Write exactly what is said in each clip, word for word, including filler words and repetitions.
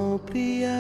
प्रिया।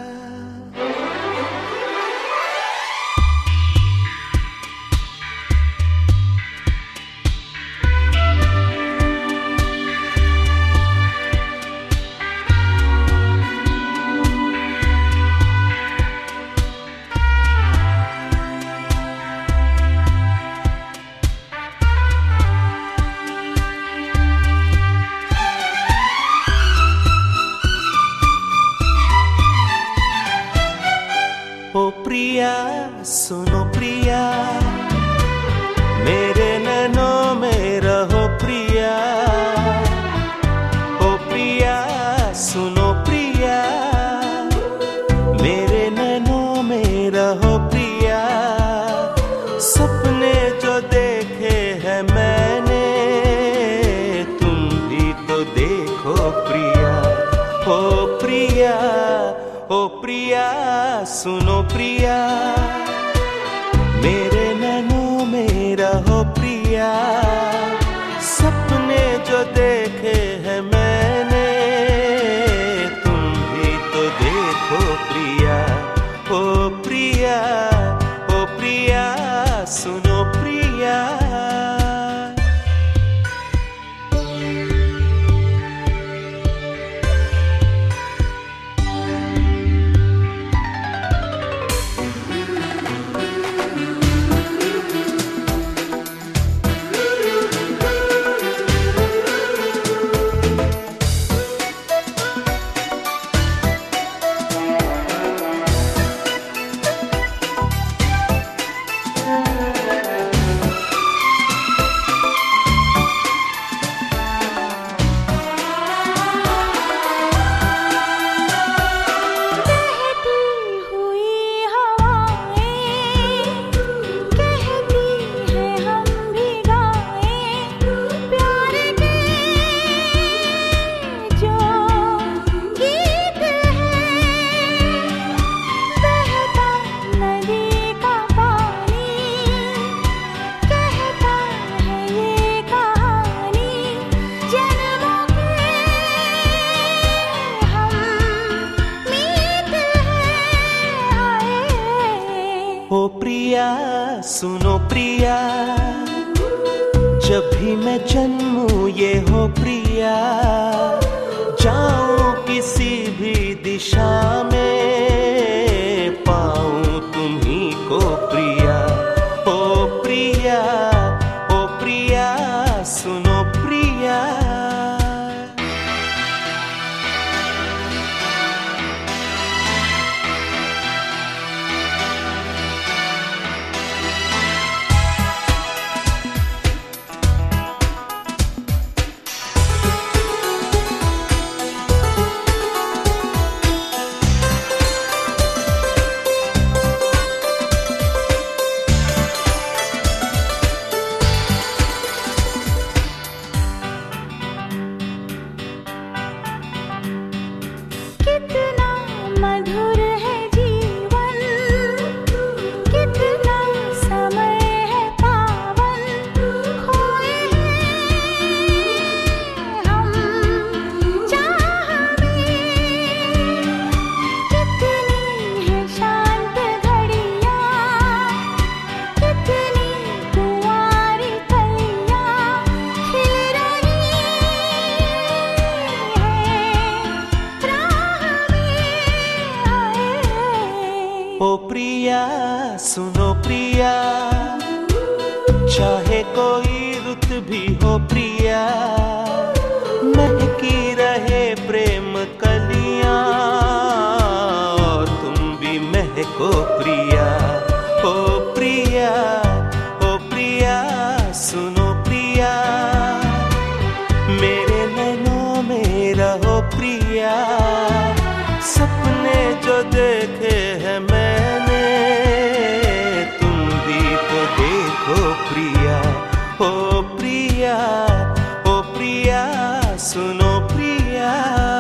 ओ प्रिया सुनो प्रिया, मेरे नैनों में रहो प्रिया। ओ प्रिया सुनो प्रिया, मेरे नैनों में रहो प्रिया। सपने जो देखे हैं मैंने, तुम भी तो देखो प्रिया। ओ प्रिया ओ प्रिया सुनो प्रिया, मेरे नैनों में रहो प्रिया। सपने जो देखे हैं मैंने, तुम भी तो देखो प्रिया। ओ प्रिया ओ प्रिया सुनो प्रिया। ओ प्रिया सुनो प्रिया, जब भी मैं जन्मूं ये हो प्रिया। जाऊं किसी भी दिशा में, पाऊं तुम्ही को प्रिया। ओ प्रिया ओ प्रिया सुनो प्रिया। कितना मधुर है जीवन, कितना समय है पावन। खोए हैं हम चाह में, कितनी है शांत घड़ियाँ, कितनी कुंवारी कलियाँ खिल रही है। ओ प्रिया सुनो प्रिया, चाहे कोई रुत भी हो प्रिया। महकी रहे प्रेम कलियां, और तुम भी महको प्रिया। ओ प्रिया ओ प्रिया सुनो प्रिया, मेरे नैनों में रहो प्रिया। सपने जो देखे हैं मैंने, तुम भी तो देखो प्रिया। ओ प्रिया ओ प्रिया सुनो प्रिया।